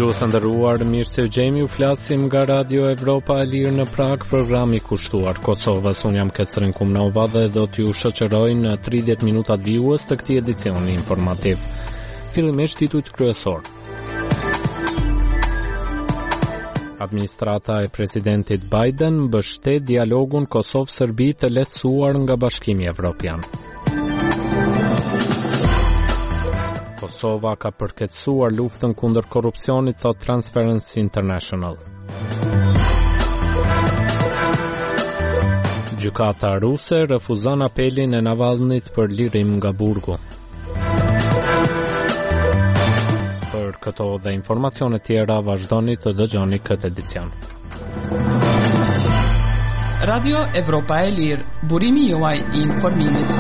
Dëgjues të nderuar, mirë se gjemi, u flasim nga Radio Evropa e Lirë në Prag, programi kushtuar Kosovës. Unë jam Ketrin Kumnova dhe do t'ju shoqëroj në 30 minuta dijues të këtij edicioni informativ. Fillimisht titujt kryesor. Administrata e presidentit Biden mbështet dialogun Kosovë-Serbi të lehtësuar nga Bashkimi Evropian. Kosova ka përkeqësuar luftën kundër korrupsionit, thot Transparency International. Gjykata ruse refuzon apelin e Navalnit për lirim nga burgu. Për këto dhe informacione tjera vazhdoni të dëgjoni këtë edicion. Radio Evropa e Lirë, burimi juaj I informimit.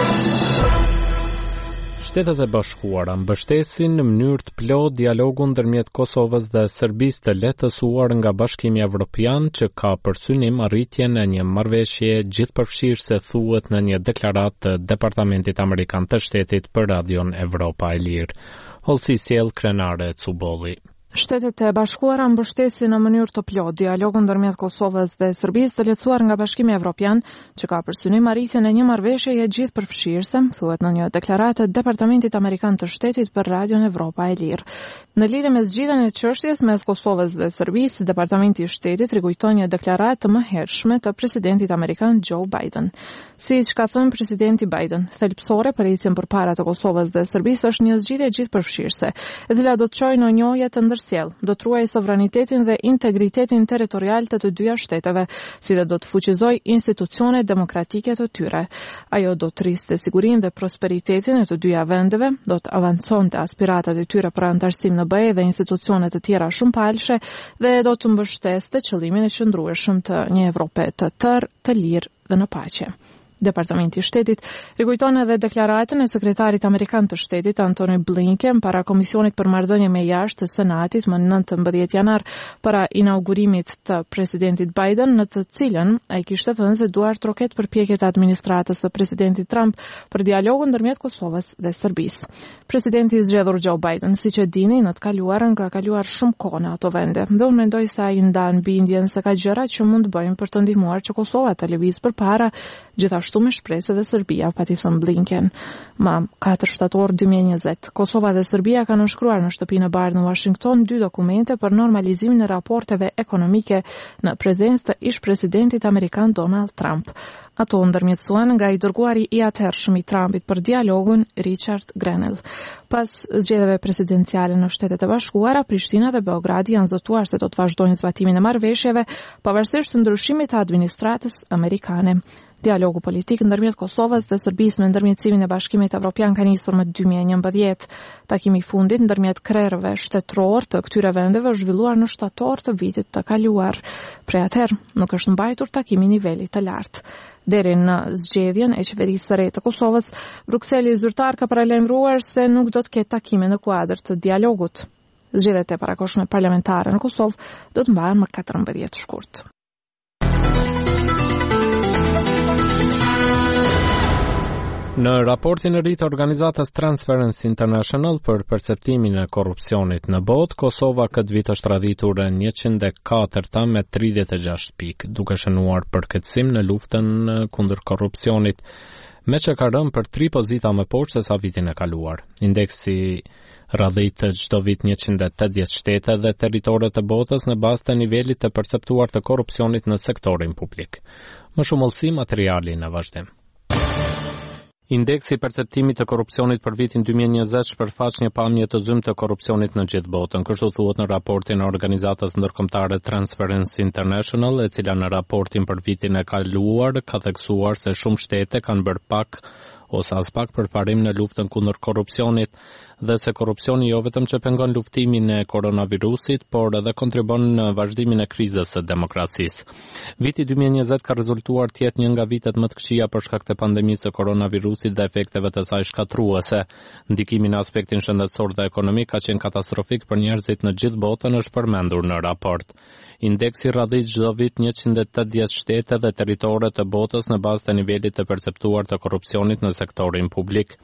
Shtetet e Bashkuara mbështesin në mënyrë të plotë dialogun ndërmjet Kosovës dhe Serbisë të lehtësuar nga Bashkimi Evropian, që ka për synim arritjen e një marrëveshje gjithëpërfshirëse, thuhet në një deklaratë të Departamentit Amerikan të Shtetit për Radion Evropa e Lirë. Holsi sjell Krenare Cubolli. Shtetet e Bashkuara mbështesin në mënyrë të plotë dialogun ndërmjet Kosovës dhe Serbisë të lehtësuar nga Bashkimi Evropian, që ka për synim arritjen e një marrëveshjeje gjithëpërfshirëse, thuhet në një deklaratë të Departamentit Amerikan të Shtetit për Radion Evropa e Lirë. Në lidhje me zgjidhjen e çështjes mes Kosovës dhe Serbisë, Departamenti I Shtetit rigujton një deklaratë të mëhershme të presidentit amerikan Joe Biden. Siç ka thënë presidenti Biden, thelbësore për ecjen përpara të Kosovës dhe Serbisë është një zgjidhje gjithëpërfshirëse, e cila do të çojë në njohje të ndërsjell, do të ruajë sovranitetin dhe integritetin territorial të dyja shteteve, si dhe do të fuqizojë institucionet demokratike të tyre. Ajo do të rriste sigurinë dhe prosperitetin e të dyja vendeve, do të avanconte aspiratat e tyre për antarësim në BE dhe institucione të tjera shumëpalëshe dhe do të mbështeste qëllimin e qëndrueshëm të një Evrope të tërë, të lirë dhe në paqe. Departamenti I Shtetit rigujton edhe deklaratën e sekretarit amerikan të Shtetit Antony Blinken para Komisionit për Marrëdhënie me Jashtë të Senatit më 19 janar para inaugurimit të presidentit Biden, në të cilën ai kishte thënë se duart troket përpjekjet e administratës së presidentit Trump për dialogun ndërmjet Kosovës dhe Serbisë. Presidenti I zgjedhur Joe Biden, siç e dini, në të kaluarën ka kaluar shumë kohë në ato vende, dhe unë mendoj se ai ndan bindjen se ka gjëra që mund të bëjmë për të ndihmuar që Kosova të lëvizë përpara, gjithashtu me shpresë dhe Serbia, pati thënë Blinken. Më 4 shtator 2020, Kosova dhe Serbia kanë nënshkruar në Shtëpinë e Bardhë në Washington 2 dokumente për normalizimin e raporteve ekonomike në prezencë të ish-presidentit amerikan Donald Trump. Ato ndërmjetësuan nga I dërguari I atëhershëm I Trumpit për dialogun Richard Grenell. Pas zgjedhjeve presidenciale në Shtetet e Bashkuara, Prishtina dhe Beogradi janë zotuar se do të vazhdojnë zbatimin e marrëveshjeve pavarësisht të ndryshimit të administratës amerikane. Dialogu politik ndërmjet Kosovës dhe Serbisë me ndërmjetësimin e Bashkimit Evropian ka nisur më 2011. Takimi I fundit ndërmjet krerëve shtetëror të këtyre vendeve është zhvilluar në shtator të vitit të kaluar. Prej atëherë nuk është mbajtur takimi I nivelit të lartë. Deri në zgjedhjen e qeverisë së re të Kosovës, Brukseli zyrtar ka paralajmëruar se nuk do të ketë takime në kuadër të dialogut. Zgjedhjet e parakohshme parlamentare në Kosovë do të mbahen më 14 shkurt. Në raportin e ri të organizatës Transparency International për perceptimin e korrupsionit në botë, Kosova këtë vit është radhitur 104 me 36 pikë, duke shënuar përkeqësim në luftën kundër korrupsionit, me që ka rënë për 3 pozita më poshtë se sa vitin e kaluar. Indeksi radhit çdo vit 180 shtete dhe territore të botës në bazë të nivelit të perceptuar të korrupsionit në sektorin publik. Më shumë ullësi materiali në vazhdim. Indeksi I perceptimit të korrupsionit për vitin 2020 shpërfaq një pamje të zymë të korrupsionit në gjithë botën, kështu thuhet në raportin e organizatës ndërkombëtare Transparency International, e cila në raportin për vitin e kaluar ka theksuar se shumë shtete kanë bërë pak ose as pak përparim në luftën kundër korrupsionit dhe se korrupsioni jo vetëm që pengon luftimin e koronavirusit, por edhe kontribon në vazhdimin e krizës së demokracisë. Viti 2020 ka rezultuar të jetë një nga vitet më të këqija për shkak të pandemisë së koronavirusit dhe efekteve të saj shkatruese. Ndikimi në aspektin shëndetësor dhe ekonomik ka qenë katastrofik për njerëzit në gjithë botën, është përmendur në raport. Indeksi radhit çdo vit 180 shtete dhe territore të botës në bazë të nivelit të perceptuar të korrupsionit në sektorin publik.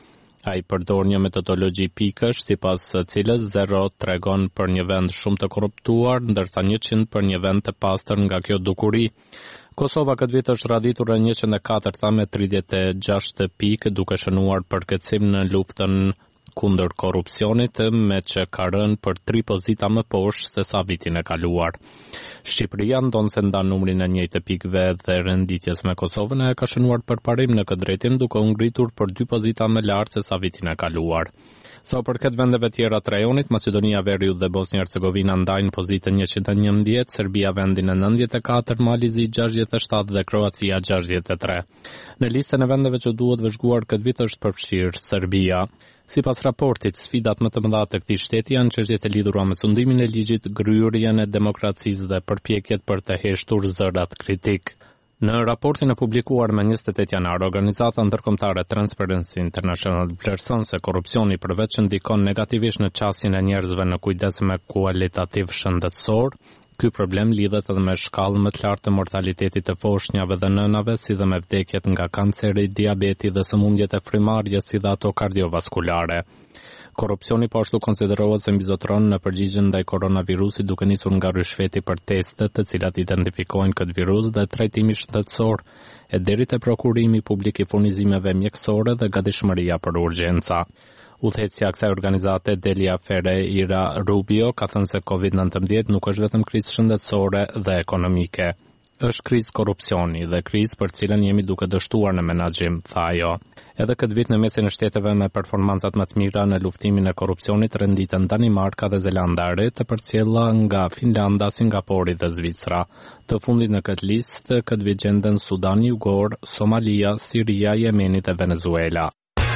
Ai përdor një metodologji pikësh, sipas së cilës 0 tregon për një vend shumë të korruptuar, ndërsa 100 për një vend të pastër nga kjo dukuri. Kosova këtë vit është raditur e 104 me 36 pikë, duke shënuar përkëtsim në luftën kundër korrupsionit, me që ka rënë për 3 pozita më poshtë se sa vitin e kaluar. Shqipëria ndonë se ndan numrin e njëjtë pikëve dhe renditjes me Kosovën e ka shënuar përparim në këtë drejtim, duke u ngritur për 2 pozita më lart se sa vitin e kaluar. Sa për këtë vendeve tjera të rajonit, Maqedonia Veriut dhe Bosnia-Hercegovina ndajnë pozitën 111, Serbia vendin e 94, Malizi 67 dhe Kroacia 63. Në listën e vendeve që duhet vëzhguar këtë vit është përfshirë Serbia. Sipas raportit, sfidat më të mëdha të këtij shteti janë çështjet e lidhura me sundimin e ligjit, gryerjen e demokracisë dhe përpjekjet për të heshtur zërat kritik. Në raportin e publikuar me 28 janar, organizata ndërkombëtare Transparency International vlerëson se korrupsioni përveç që ndikon negativisht në qasjen e njerëzve në kujdes me kualitativ shëndetësor, ky problem lidhet edhe me shkallën më të lartë të mortalitetit të foshnjave dhe nënave, si dhe me vdekjet nga kanceri, diabeti dhe sëmundjet e frymarrjes, si dhe ato kardiovaskulare. Korrupsioni po ashtu konsiderohet se mbizotron në përgjigjen ndaj koronavirusit, duke nisur nga rishfeti për testet të cilat identifikojnë këtë virus dhe trajtimi shëndetësor, e deri te prokurimi publik i furnizimeve mjekësore dhe gatishmëria për urgjenca. Udhëheqësja e kësaj organizate Delia Ferreira Rubio ka thënë se COVID-19 nuk është vetëm krizë shëndetësore dhe ekonomike. Është krizë korrupsioni dhe krizë për cilën jemi duke dështuar në menaxhim, tha ajo. Edhe këtë vit në mesin e shteteve me performancat më të mira në luftimin e korrupsionit renditen Danimarka dhe Zelanda e Re, të përcjella nga Finlanda, Singapori dhe Zvicra. Të fundit në këtë listë këtë vit gjenden Sudani Jugor, Somalia, Siria, Jemeni dhe Venezuela.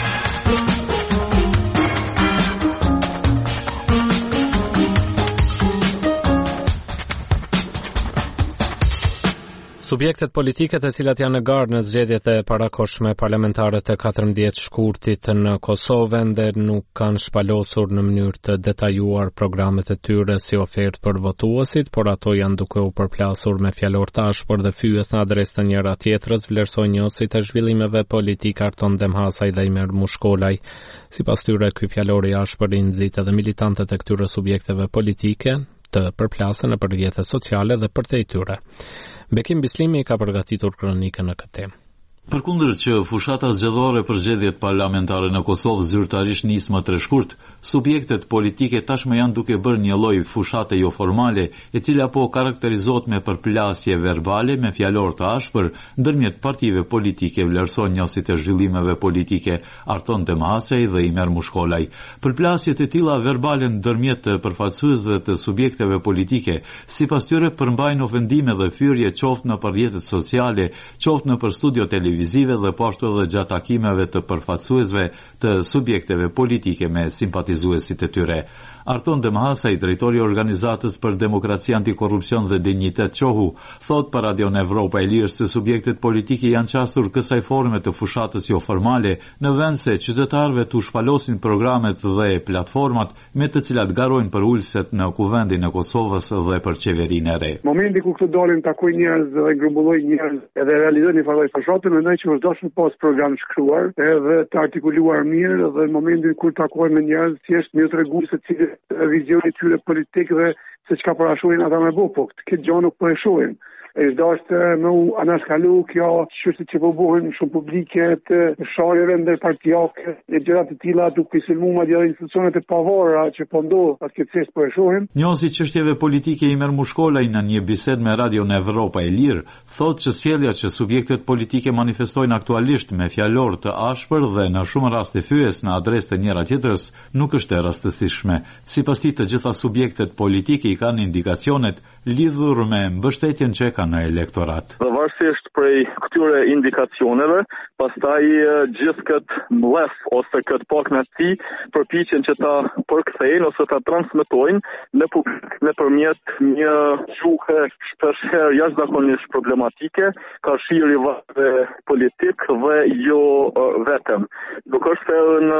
Subjektet politike të cilat janë në gardë në zgjedhjet e parakohshme parlamentare të 14 shkurtit në Kosovë ende nuk kanë shpalosur në mënyrë të detajuar programet e tyre si ofertë për votuesit, por ato janë duke u përplasur me fjalor të ashpër dhe fyes në adresë të njëra tjetrës, vlerësoi njësit e zhvillimeve politike Arton Demhasaj dhe Imer Mushkolaj. Sipas tyre, ky fjalor i ashpër i nxit edhe militantët e këtyre subjekteve politike të përplasen në rrjetet sociale dhe për te i tyre. Bekim Bislimi ka përgatitur kronikën në këtë temë. Përkundër që fushata zgjedhore për zgjedhjet parlamentare në Kosovë zyrtarisht nis më treshkurt, subjektet politike tashmë janë duke bërë një lloj fushate jo formale, e cila po karakterizohet me përplasje verbale me fjalor të ashpër ndërmjet partive politike, vlerëson njësit e zhvillimeve politike Arton Demhasaj dhe Imer Mushkolaj. Përplasjet e tilla verbale ndërmjet të përfaqësuesve të subjekteve politike, sipas tyre përmbajnë ofendime dhe fyrje qoftë në rrjetet sociale, qoftë në studio televizive dhe po ashtu edhe gjatë takimeve të përfaqësuesve të subjekteve politike me simpatizuesit e tyre. Arton Demhasaj, drejtori i Organizatës për Demokraci, Antikorrupsion dhe Dinjitet Qohu, thot për Radion Evropa e Lirë se subjektet politike janë qasur kësaj forme të fushatës jo formale, në vend se qytetarëve të shpalosin programet dhe platformat me të cilat garojnë për ulëset në kuvendin e Kosovës dhe për qeverinë e re. Momenti ku këtu dalin takoj njerëz dhe grumbulloj njerëz edhe realizojnë një farë fushatë, mendoj që është dashur pas program shkruar edhe të artikuluar mirë, dhe në momentin kur takojnë me njerëz thjesht më treguar se cilë vizioni tyre politik dhe se çka parashohin ata me bëu, po këtë gjë nuk po e shohin. Është dashur me u anaskalu kjo çështje që po bëhen shumë publike të sharjeve ndërpartijake e gjëra të tilla duke sulmuar madje institucionet e pavara që po ndodh fatkeqësisht po e shohim. Njësi çështjeve politike Imer Mushkolaj në një bisedë me Radion Evropa e Lirë thotë që sjellja që subjektet politike manifestojnë aktualisht me fjalor të ashpër dhe në shumë raste fyes në adresë të njëra tjetrës nuk është e rastësishme. Sipas tij, të gjitha subjektet politike i kanë indikacionet lidhur me mbështetjen që në elektorat. Dhe varësisht prej këtyre indikacioneve, pastaj gjithë këtë mlef ose këtë paknatësi përpiqen që ta përkthejnë ose ta transmetojnë në publik nëpërmjet një gjuhë shpeshherë jashtëzakonisht problematike, ka shirje politik dhe jo vetëm. Duke se në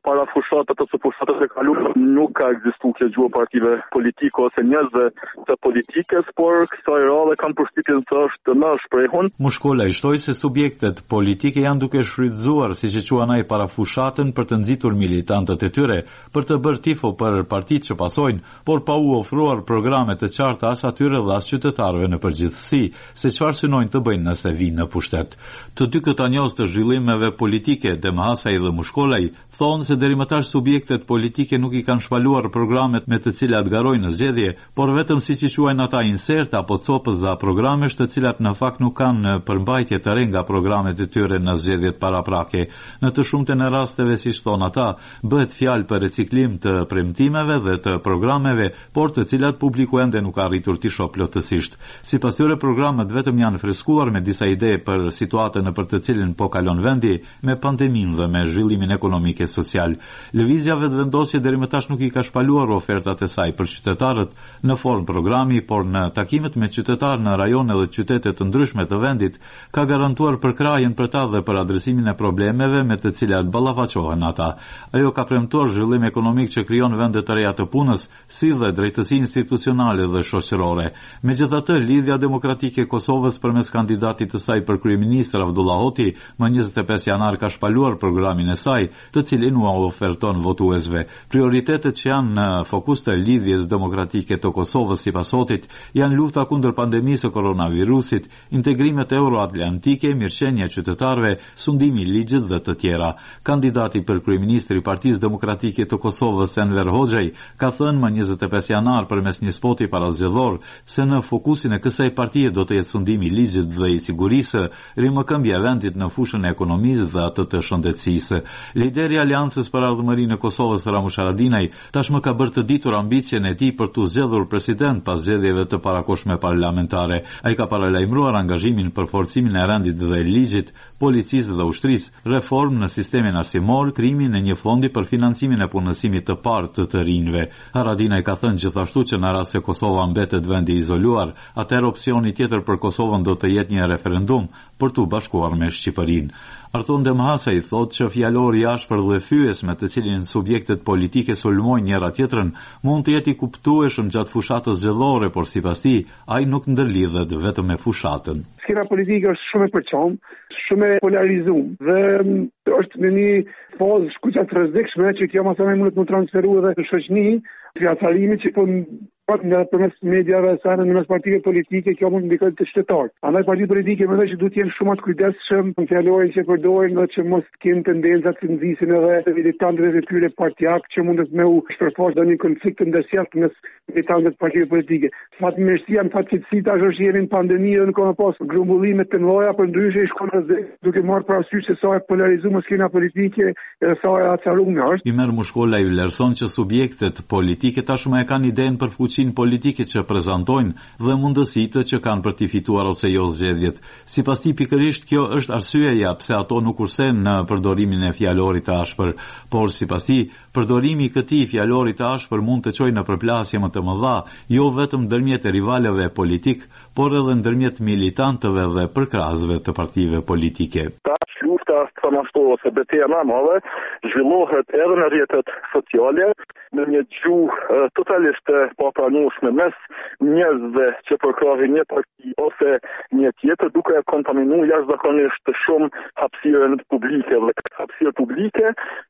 para fushatat ose fushatat e kaluara nuk ka ekzistuar kjo gjuhë partive politike ose njerëzve të politikës, por kësaj radhe kam përshtypjen se është më shprehur. Mushkolla i shtoi se subjektet politike janë duke shfrytzuar, siç e quan ai, para fushatën për të nxitur militantët e tyre për të bërë tifo për partitë që pasojnë, por pa u ofruar programe të qarta as atyre dhe as qytetarëve në përgjithësi se çfarë synojnë të bëjnë nëse vinë në pushtet. Të dy këta njohës të zhvillimeve politike, Demhasaj dhe Mushkollaj, thonë se deri më tash subjektet politike nuk i kanë shpaluar programet me të cilat garojnë në zgjedhje, por vetëm siç i quajnë ata insert apo copëza programesh të cilat në fakt nuk kanë përmbajtje të re nga programet e tyre në zgjedhjet paraprake. Në të shumtën e rasteve, siç thonë ata, bëhet fjalë për reciklim të premtimeve dhe të programeve, por të cilat publiku ende nuk ka arritur t'i shohë plotësisht. Sipas tyre, programet vetëm janë freskuar me disa ide për situatën në për të cilën po kalon vendi, me pandeminë dhe me zhvillimin ekonomik e social. Lëvizja vetëvendosje deri më tash nuk i ka shpaluar ofertat e saj për qytetarët në formë programi, por në takimet me qytetarë në rajone dhe qytete të ndryshme të vendit ka garantuar përkrahjen për ta dhe për adresimin e problemeve me të cilat ballafaqohen ata. Ajo ka premtuar zhvillim ekonomik që krijon vende të reja të punës, si dhe drejtësi institucionale dhe shoqërore. Megjithatë, Lidhja Demokratike e Kosovës përmes kandidatit të saj për kryeminist Avdullah Hoti më 25 janar ka shpaluar programin e saj, të cilin u oferton votuesve. Prioritetet që janë në fokus të Lidhjes Demokratike të Kosovës sipas Hotit janë lufta kundër pandemisë së koronavirusit, integrimet euroatlantike, mirëqenia e qytetarëve, sundimi i ligjit dhe të tjera. Kandidati për kryeministri i Partisë Demokratike të Kosovës, Enver Hoxhaj, ka thënë më 25 janar përmes një spoti parazgjedhor se në fokusin e kësaj partie do të jetë sundimi i ligjit dhe i sigurisë, rimëkëmbja e vendit në fushën e ekonomisë dhe atë të shëndetësisë. Lideri i Aleancës për Ardhmërinë e Kosovës, Ramush Haradinaj, tashmë ka bërë të ditur ambicien e tij për të zgjedhur president pas zgjedhjeve të parakohshme parlamentare. Ai ka paralajmëruar angazhimin për forcimin e rendit dhe ligjit, policisë dhe ushtrisë, reformë në sistemin arsimor, krimin e një fondi për financimin e punësimit të parë të rinjve. Haradinaj ka thënë gjithashtu që në rast se Kosova mbetet vend i izoluar, atëherë opsioni tjetër për Kosovën do të jetë një referendum për t'u bashkuar me Shqipërinë. Arthur Demhasaj thotë që fjalori i ashpër dhe fyes me të cilin subjektet politike sulmojnë njëra tjetrën mund të jetë i kuptueshëm gjatë fushatës zgjedhore, por sipas tij, ai nuk ndërlidhet vetëm me fushatën. Skena politike është shumë e përçam, shumë e polarizuar dhe është në një fazë shkuqa të rrezikshme që kjo mësoni mund të transferohet edhe në shoqëni, fjallëtarimi që po nga përmes mediave sa në mes partive politike, kjo mund të ndikojë të shtetarët. Andaj partitë politike mendoj që duhet të jenë shumë të kujdesshëm në fjalorin që përdorin dhe që mos kenë tendenca të nxisin edhe militantëve të tyre partijak që mundet me u shpërfaqë në një konflikt të ndërsjellë mes militantëve të partive politike. Fatmirësia në fatkeqësi tash është jemi në pandemi dhe nuk ka pas grumbullime të mëdha, por ndryshe i shkon rrezik duke marrë parasysh se sa e polarizuar skena politike dhe sa e acaruar është. Imer Mushkolla i vlerëson që subjektet politike tashmë e kanë idenë për fuqinë politike që prezantojnë dhe mundësitë që kanë për t'i fituar ose jo zgjedhjet. Sipas tij, pikërisht kjo është arsyeja pse ato nuk kursen në përdorimin e fjalorit të ashpër, por sipas tij, përdorimi i këtij fjalorit të ashpër mund të çojë në përplasje më të mëdha, jo vetëm ndërmjet rivalëve politik, por edhe ndërmjet militantëve dhe përkrahësve të partive politike. Lufta transformohet ose betejë më e madhe zhvillohet edhe në rrjetet sociale në një gjuhë totalisht papranueshme mes njerëzve që përkrahin një parti ose një tjetër, duke kontaminuar jashtëzakonisht shumë hapësirën publike dhe këtë hapësirë publike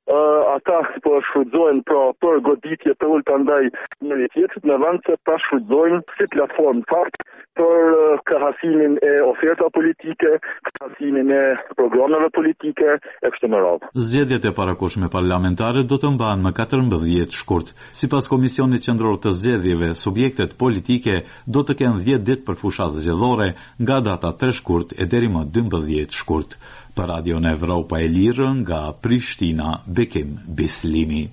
ata po shfrytëzojnë për goditje të ulta ndaj njëri tjetrit në vend se ta shfrytëzojnë si platformë fakt për krahasimin e oferta politike, krahasimin e programeve politike e kështu me radhë. Zgjedhjet e parakohshme parlamentare do të mbahen më 14 shkurt. Sipas Komisionit Qendror të Zgjedhjeve, subjektet politike do të kenë 10 ditë për fushatë zgjedhore nga data 3 shkurt e deri më 12 shkurt. Për Radion Evropa e Lirë nga Prishtina, Bekim Bislimi.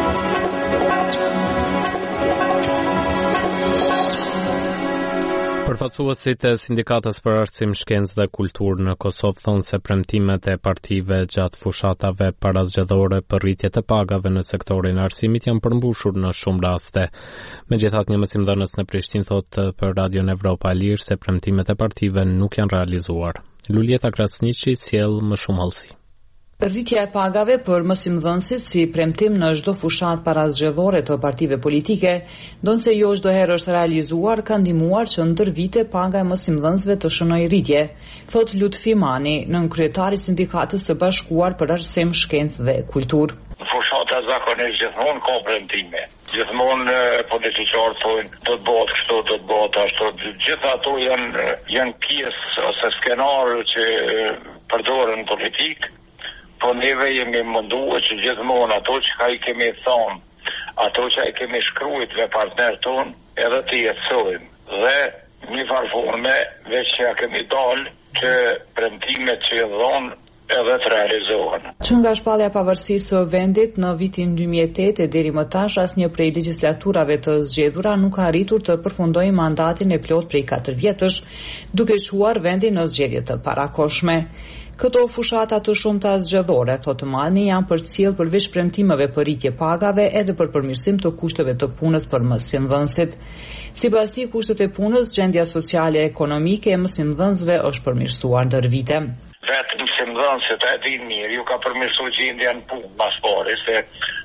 Për Përfaqësuesit e Sindikatës për Arsim, Shkencë dhe Kulturë në Kosovë thonë se premtimet e partive gjatë fushatave parazgjedhore për rritje të pagave në sektorin e arsimit janë përmbushur në shumë raste. Megjithatë, një mësimdhënës në Prishtinë thotë për Radion Evropa e Lirë se premtimet e partive nuk janë realizuar. Lulieta Krasniqi sjell më shumë hollësi. Rritja e pagave për mësimdhënësit si premtim në çdo fushat parazgjedhore të partive politike, ndonse jo çdo herë është realizuar, ka ndihmuar që ndër vite paga e mësimdhënësve të shënojë rritje, thot Lutfi Mani, nënkryetari i Sindikatës të Bashkuar për Arsim, Shkencë dhe Kulturë. Fushata zakonisht gjithmonë ka premtime. Gjithmonë politiqarët thonë do të bëhet kështu, do të bëhet ashtu. Gjithë ato janë pjesë ose skenar që përdoren politik. Po neve jemi munduar që gjithmonë ato që ka i kemi thonë, ato që i kemi shkruajt me partnerët tonë, edhe të jetësojmë. Dhe një farforme, veç që ja kemi dalë që premtimet që i dhonë edhe të realizohen. Që nga shpallja pavarësisë së vendit në vitin 2008 e deri më tash asnjë prej legjislaturave të zgjedhura nuk ka arritur të përfundojë mandatin e plot prej 4 vjetësh, duke çuar vendin në zgjedhje të parakohshme. Këto fushata të shumta zgjedhore, thotë Mani, janë përcjell përveç premtimeve për rritje pagave edhe për përmirësim të kushteve të punës për mësimdhënësit. Sipas tij, kushtet e punës, gjendja sociale e ekonomike e mësimdhënësve është përmirësuar ndër vite. Vetë mësimdhënësit e din mirë, ju ka përmirësuar gjendja në punë mas pari, se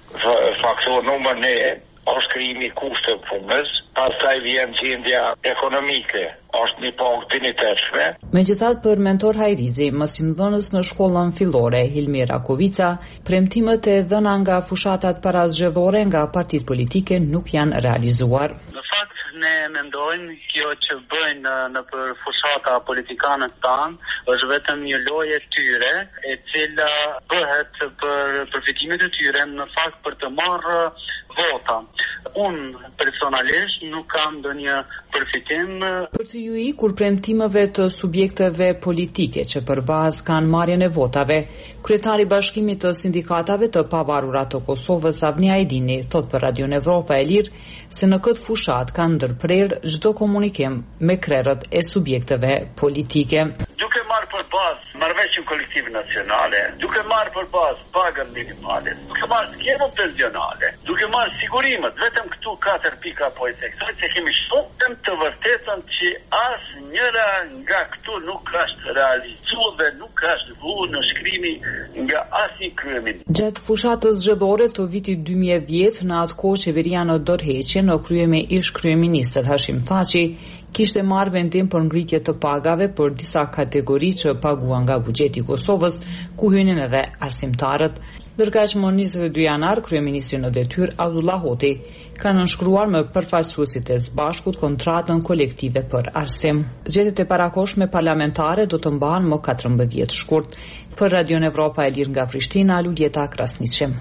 faktor numër 1 është krijimi i kushteve të punës, pastaj vjen gjendja ekonomike, është një pagë dinjitetshme. Megjithatë, për mentor Hajrizi, mësimdhënës në shkollën fillore Hilmira Kovica, premtimet e dhëna nga fushatat parazgjedhore nga partitë politike nuk janë realizuar. Në fakt, ne mendojmë kjo që bëjnë në për fushata politikanët tanë është vetëm një lojë e tyre, e cila bëhet për përfitimet e tyre, në fakt për të marrë vota. Unë personalisht nuk kam ndonjë përfitim. Për të ju ikur premtimeve të subjekteve politike që për bazë kanë marrjen e votave, kryetari i Bashkimit të Sindikatave të Pavarura të Kosovës, Avni Ajdini, thot për Radion Evropa e Lirë se në këtë fushat kanë ndërprerë çdo komunikim me krerët e subjekteve politike. Duke marrë për bazë marrëveshjen kolektive nacionale, duke marrë për bazë pagën minimale, duke marrë skemën pensionale, duke marrë sigurimet, vetëm këtu 4 pika po i theksoj se kemi shumë të vërtetën që asnjëra nga këtu nuk është realizuar dhe nuk është vënë në shkrimi nga asnjë kryeminist. Gjatë fushatës zgjedhore të vitit 2010, në atë kohë qeveria në dorëheqje në krye me ish kryeministër Hashim Thaçi kishte marrë vendim për ngritje të pagave për disa kategori që paguan nga buxheti i Kosovës, ku hynin edhe arsimtarët. Ndërkaq më 22 janar, kryeministri në detyrë Abdullah Hoti ka nënshkruar me përfaqësuesit e së bashkut kontratën kolektive për arsim. Zgjedhjet e parakohshme parlamentare do të mbahen më 14 shkurt. Për Radion Evropa e Lirë nga Prishtina, Lulieta Krasniqi.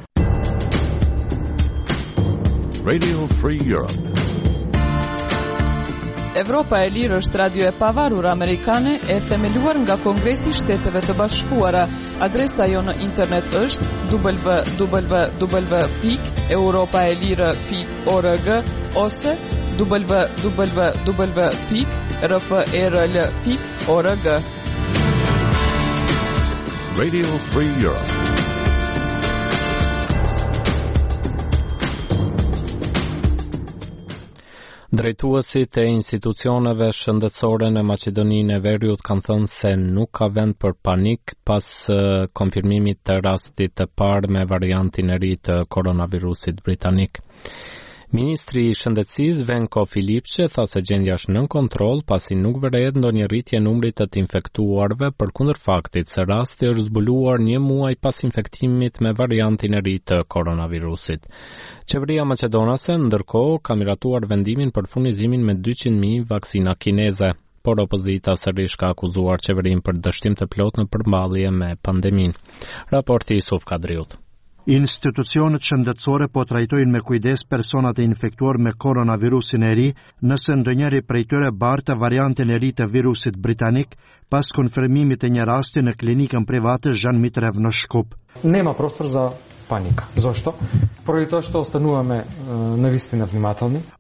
Radio Free Europe. Evropa e Lirë është radio e pavarur amerikane e themeluar nga Kongresi i Shteteve të Bashkuara. Adresa jo në internet është www.europaelire.org ose www.rfrl.org. Radio Free Europe. Drejtuesit e institucioneve shëndetësore në Maqedoninë e Veriut kanë thënë se nuk ka vend për panik pas konfirmimit të rastit të parë me variantin e ri të koronavirusit britanik. Ministri i Shëndetësisë Venko Filipçe tha se gjendja është nën kontroll pasi nuk vërehet ndonjë rritje numrit të infektuarve përkundër faktit se rasti është zbuluar një muaj pas infektimit me variantin e ri të koronavirusit. Qeveria maqedonase ndërkohë ka miratuar vendimin për furnizimin me 200.000 vaksina kineze, por opozita sërish ka akuzuar qeverinë për dështim të plotë në përmballje me pandeminë. Raporti Isuf Kadriut. Institucionet shëndetësore po trajtojnë me kujdes personat e infektuar me koronavirusin e ri nëse ndonjëri prej tyre bartë variantin e ri të virusit britanik pas konfirmimit të një rasti në klinikën private Jean Mitrev në Shkup. Нема простор за паника. Зошто? Поради тоа што остануваме на вистина внимателни.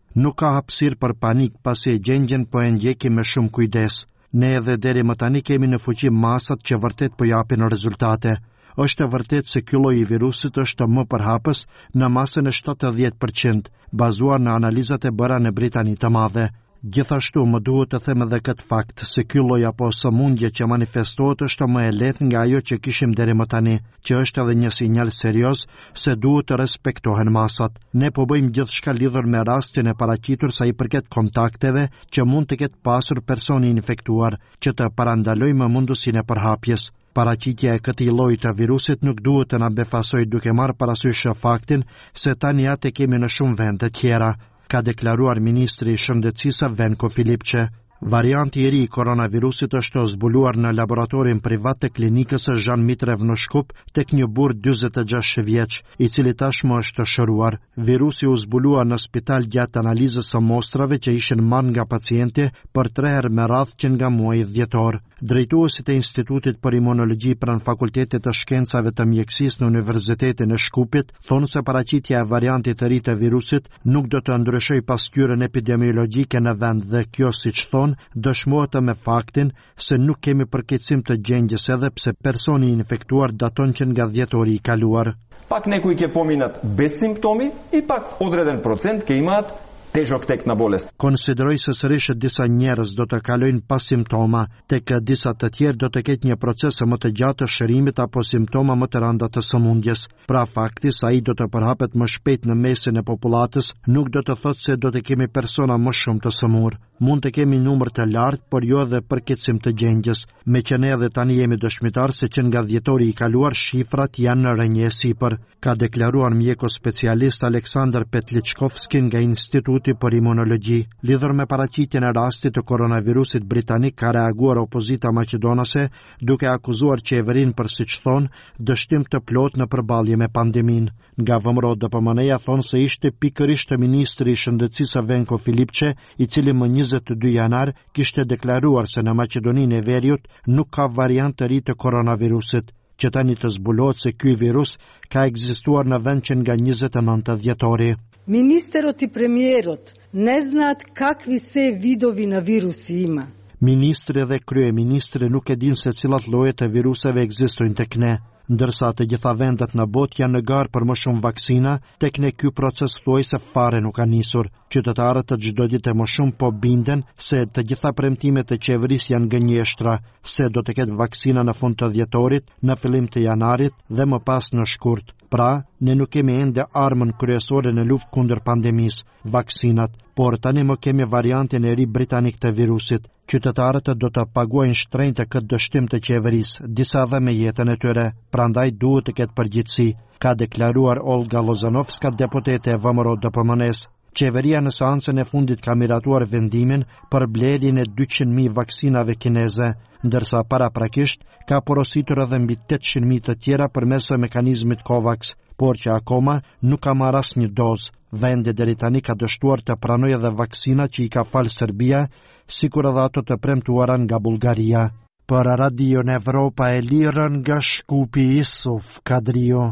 Nuk ka hapësirë për panik pasi gjendjen po e ndjekim me shumë kujdes. Ne edhe deri më tani kemi në fuqi masat që vërtet po japin rezultate. Është e vërtet se ky lloj i virusit është më përhapës në masën e 70%, bazuar në analizat e bëra në Britani të Madhe. Gjithashtu më duhet të them edhe këtë fakt se ky lloj apo sëmundje që manifestohet është më e lehtë nga ajo që kishim deri më tani, që është edhe një sinjal serioz se duhet të respektohen masat. Ne po bëjmë gjithçka lidhur me rastin e paraqitur sa i përket kontakteve që mund të ketë pasur personi infektuar, që të parandalojmë mundësinë e përhapjes. Paraqitja e këtij lloji të virusit nuk duhet të na befasojë duke marrë parasysh faktin se tani atë kemi në shumë vende tjera, ka deklaruar ministri i Shëndetësisë Venko Filipçe. Varianti i ri i koronavirusit është zbuluar në laboratorin privat të klinikës së Zhan Mitrev në Shkup tek një burr 46 vjeç, i cili tashmë është shëruar. Virusi u zbulua në spital gjatë analizës së mostrave që ishin marrë nga pacienti për 3 herë me radhë që nga muaji dhjetor. Drejtuesit e Institutit për Imunologji pranë Fakultetit të Shkencave të Mjekësisë në Universitetin e Shkupit thonë se paraqitja e variantit të ri të virusit nuk do të ndryshojë pasqyrën epidemiologjike në vend dhe kjo, siç thonë, dëshmohet me faktin se nuk kemi përkeqësim të gjendjes edhe pse personi infektuar daton që nga dhjetori i kaluar. Pak neku i ke pominat bez simptomi i pak odreden procent ke imat težok tek na bolest. Konsideroj se sërish disa njerëz do të kalojnë pas simptoma, tek disa të tjerë do të ketë një proces më të gjatë të shërimit apo simptoma më të rënda të sëmundjes. Pra fakti sa ai do të përhapet më shpejt në mesin e popullatës nuk do të thotë se do të kemi persona më shumë të sëmurë. Mund të kemi numër të lartë, por jo edhe përkeqësim të gjendjes, me që ne edhe tani jemi dëshmitar se që nga dhjetori i kaluar shifrat janë në rënje sipër, ka deklaruar mjeko specialist Aleksandr Petlichkovski nga Instituti për Imunologji. Lidhur me paraqitjen e rastit të koronavirusit britanik, ka reaguar opozita maqedonase duke akuzuar qeverinë për, siç thonë, dështim të plot në përballje me pandeminë. Nga VMRO DPMN-ja thonë se ishte pikërisht ministri i Shëndetësisë Venko Filipçe, i cili më 22 janar kishte deklaruar se në Maqedoninë e Veriut nuk ka variant të ri të koronavirusit, që tani të zbulohet se ky virus ka ekzistuar në vend që nga 29 dhjetori. Ministерот и премиерот не знаат какви се видови на вируси има. Ministri dhe kryeministri nuk e din se cilat lloje të viruseve ekzistojnë tek ne. Ndërsa të gjitha vendet në botë janë në garë për më shumë vaksina, tek ne ky proces thuajse fare nuk ka nisur. Qytetarët të çdo dite më shumë po binden se të gjitha premtimet e qeverisë janë gënjeshtra, se do të ketë vaksina në fund të dhjetorit, në fillim të janarit dhe më pas në shkurt. Pra, ne nuk kemi ende armën kryesore në luftë kundër pandemisë, vaksinat, por tani më kemi variantin e ri britanik të virusit. Qytetarët do të paguajnë shtrenjtë këtë dështim të qeverisë, disa dhe me jetën e tyre, prandaj duhet të ketë përgjegjësi, ka deklaruar Olga Lozanovska, deputete e VMRO DPMN-s. Qeveria në seancën e fundit ka miratuar vendimin për blerjen e 200.000 vaksinave kineze, ndërsa paraprakisht ka porositur edhe mbi 800.000 të tjera përmes mekanizmit COVAX, por që akoma nuk ka marrë asnjë dozë. Vendi deri tani ka dështuar të pranojë edhe vaksina që i ka falë Serbia, sikur edhe ato të premtuara nga Bullgaria. Për Radio Evropa e Lirën nga Shkupi, Isuf Kadrio.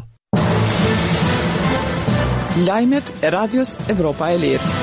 Lajmet e Radios Evropa e Lirë.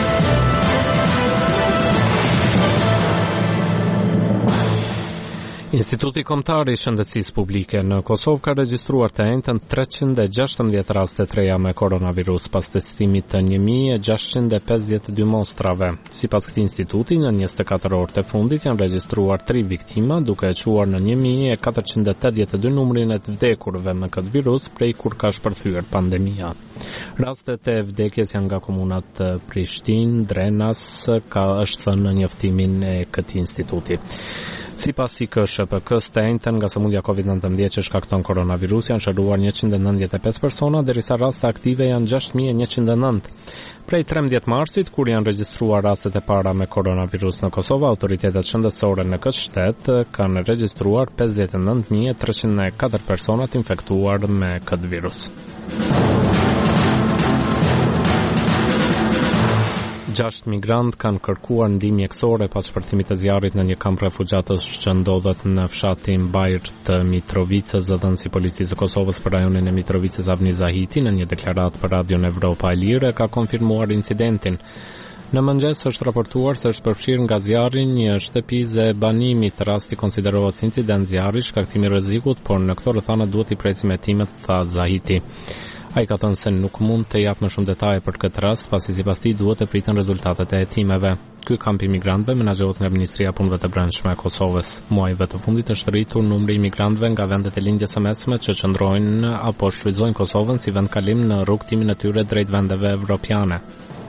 Instituti Kombëtar i Shëndetësisë Publike në Kosovë ka regjistruar të njëjtën 316 raste të reja me koronavirus pas testimit të 1652 mostrave. Sipas këtij instituti, në 24 orët e fundit janë regjistruar 3 viktima, duke e quar në 1482 numrin e të vdekurve me këtë virus prej kur ka shpërthyer pandemia. Rastet e vdekjes janë nga komunat Prishtinë, Drenas, ka është thënë në njoftimin e këtij instituti. Sipas KSHPK-s, të njëjtën nga sëmundja COVID-19 që shkakton koronavirus janë shëruar 195 persona, derisa raste aktive janë 6109. Prej 13 marsit, kur janë regjistruar rastet e para me koronavirus në Kosovë, autoritetet shëndetësore në këtë shtet kanë regjistruar 59.304 persona të infektuar me këtë virus. 6 migrant kanë kërkuar ndihmë mjekësore pas shpërthimit të zjarrit në një kamp refugjatësh që ndodhet në fshatin Bajr të Mitrovicës. Zëdhënësi policisë së Kosovës për rajonin e Mitrovicës Avni Zahiti në një deklaratë për Radion Evropa e Lirë ka konfirmuar incidentin. Në mëngjes është raportuar se është përfshirë nga zjarri një shtëpi e banimit. Rasti konsiderohet si incident zjarri, shkaktimi rrezikut, por në këto rrethana duhet i presim hetimet, tha Zahiti. Ai ka thënë se nuk mund të jap më shumë detaje për këtë rast, pasi sipas tij duhet të priten rezultatet e hetimeve. Ky kamp i migrantëve menaxhohet nga Ministria e Punëve të Brendshme e Kosovës. Muajve të fundit është rritur numri i migrantëve nga vendet e lindjes së mesme që qëndrojnë apo shfrytëzojnë Kosovën si vendkalim në rrugtimin e tyre drejt vendeve evropiane.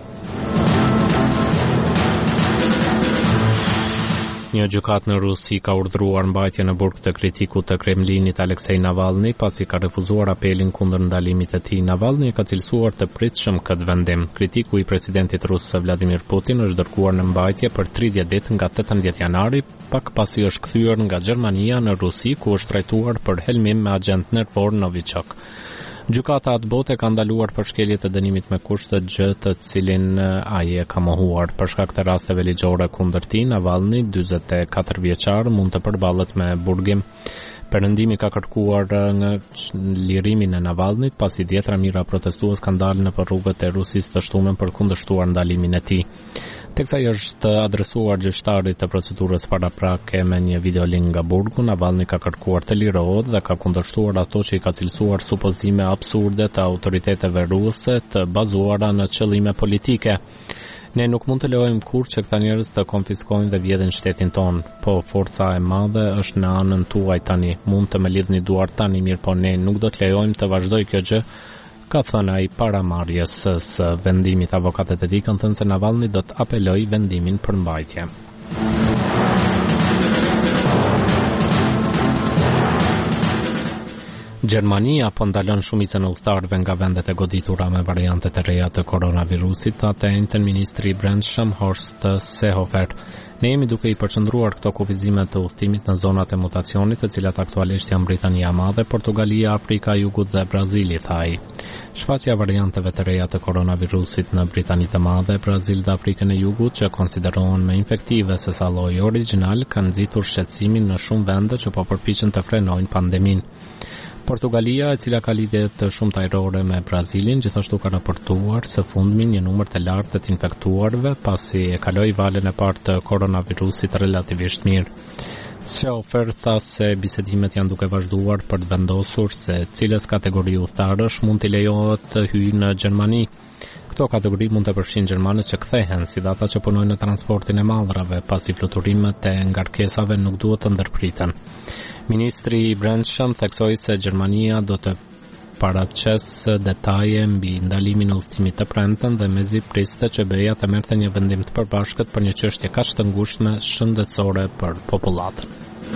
Një gjykat në Rusi ka urdhëruar mbajtjen në burg të kritikut të Kremlinit Aleksej Navalny pasi ka refuzuar apelin kundër ndalimit të tij. Navalny ka cilësuar të pritshëm këtë vendim. Kritiku i presidentit rus Vladimir Putin është dërguar në mbajtje për 30 ditë nga 18 janari, pak pasi është kthyer nga Gjermania në Rusi, ku është trajtuar për helmim me agent nervor Novichok. Gjykata atë bote ka ndaluar përshkelje të dënimit me kusht të gjë të cilin ai e ka mohuar. Për shkak të rasteve ligjore kundër tij, Navalny, 44 vjeçar, mund të përballet me burgim. Perëndimi ka kërkuar nga lirimin e Navalnyt pasi dhjetra mijëra protestues kanë dalë në rrugët e Rusisë të shtunën për kundërshtuar ndalimin e tij. Teksa i është adresuar gjyqtarit të procedurës paraprake me një videolink nga burgu, Navalny ka kërkuar të lirohet dhe ka kundërshtuar ato që i ka cilësuar supozime absurde të autoriteteve ruse të bazuara në qëllime politike. Ne nuk mund të lejojmë kurrë që këta njerëz të konfiskojnë dhe vjedhin shtetin ton, po forca e madhe është në anën tuaj tani. Mund të më lidhni duart tani, mirë po ne nuk do të lejojmë të vazhdojë kjo gjë, ka thënë ai para marrjes së vendimit. Avokatët e tij kanë thënë se Navalny do të apelojë vendimin për mbajtje. Gjermania po ndalon shumicën e udhëtarëve nga vendet e goditura me variantet e reja të koronavirusit, tha të njëjtën ministri i Brendshëm Horst Seehofer. Ne jemi duke i përqendruar këto kufizime të udhëtimit në zonat e mutacionit, të cilat aktualisht janë Britania e Madhe, Portugalia, Afrika e Jugut dhe Brazili, tha ai. Shfaqja varianteve të reja të koronavirusit në Britaninë e Madhe, Brazil dhe Afrikën e Jugut, që konsiderohen më infektive se sa lloji origjinal, kanë nxitur shqetësimin në shumë vende që po përpiqen të frenojnë pandeminë. Portugalia, e cila ka lidhje të shumta ajrore me Brazilin, gjithashtu ka raportuar së fundmi një numër të lartë të infektuarve pasi e kaloi valën e parë të koronavirusit relativisht mirë. Seehofer tha se bisedimet janë duke vazhduar për të vendosur se cilës kategori udhëtarësh mund t'i lejohet të hyjnë në Gjermani. Këto kategori mund të përfshin gjermanët që kthehen, si dhe ata që punojnë në transportin e mallrave, pasi fluturimet e ngarkesave nuk duhet të ndërpriten. Ministri i Brendshëm theksoi se Gjermania do të paraqesë detaje mbi ndalimin e udhëtimit të premten dhe mezi priste që BE-ja të merrte një vendim të përbashkët për një çështje kaq të ngushtë shëndetësore për popullatën.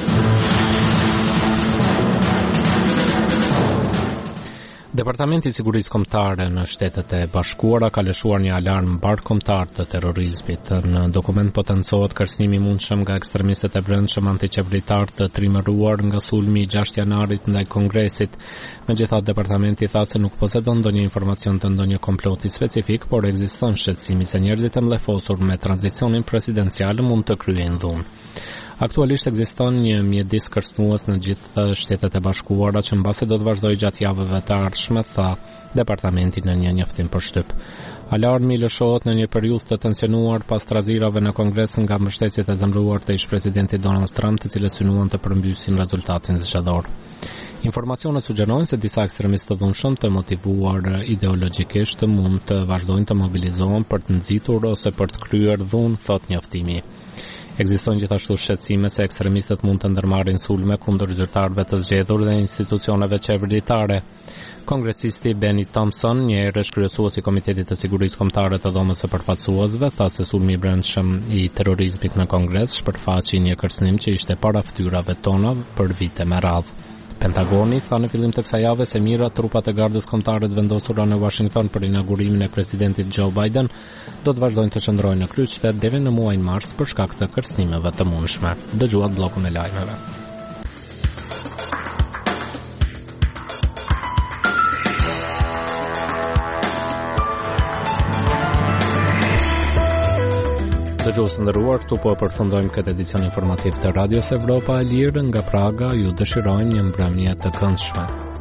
Departamenti i Sigurisë Kombëtare në Shtetet e Bashkuara ka lëshuar një alarm mbarkombëtar të terrorizmit. Në dokument potencohet kërcënimi i mundshëm nga ekstremistët e brendshëm antiqeveritar të trimëruar nga sulmi i 6 janarit ndaj Kongresit. Megjithatë, departamenti tha se nuk posedon ndonjë informacion të ndonjë komploti specifik, por ekziston shqetësimi se njerëzit e mllefosur me tranzicionin presidencial mund të kryejnë dhunë. Aktualisht ekziston një mjedis kërcënues në gjithë Shtetet e Bashkuara që mbasi do të vazhdojë gjatë javëve të ardhshme, tha departamenti në një njoftim për shtyp. Alarmi lëshohet në një periudhë të tensionuar pas trazirave në Kongres nga mbështetjet e zemëruar të ish-presidentit Donald Trump, të cilët synuan të përmbysin rezultatin zgjedhor. Informacionet sugjerojnë se disa ekstremistë të dhunshëm të motivuar ideologjikisht mund të vazhdojnë të mobilizohen për të nxitur ose për të kryer dhunë, thot njoftimi. Ekzistojnë gjithashtu shqetësime se ekstremistët mund të ndërmarrin sulme kundër zyrtarëve të zgjedhur dhe institucioneve qeveritare. Kongresisti Benny Thompson, një herësh kryesues i Komitetit të Sigurisë Kombëtare të Dhomës së Përfaqësuesve, tha se sulmi i brendshëm i terrorizmit në Kongres shpërfaqi një kërcënim që ishte para fytyrave tona për vite me radhë. Pentagoni tha në fillim të kësaj jave se mira trupat e gardës kombëtare të vendosura në Washington për inaugurimin e presidentit Joe Biden do të vazhdojnë të qëndrojnë në kryeqytet deri në muajin mars për shkak të kërcënimeve të mundshme. Dëgjuat bllokun e lajmeve. Dëgjues të nderuar, këtu po përfundojmë këtë edicion informativ të Radios Evropa e Lirë nga Praga. Ju dëshirojmë një mbrëmje të këndshme.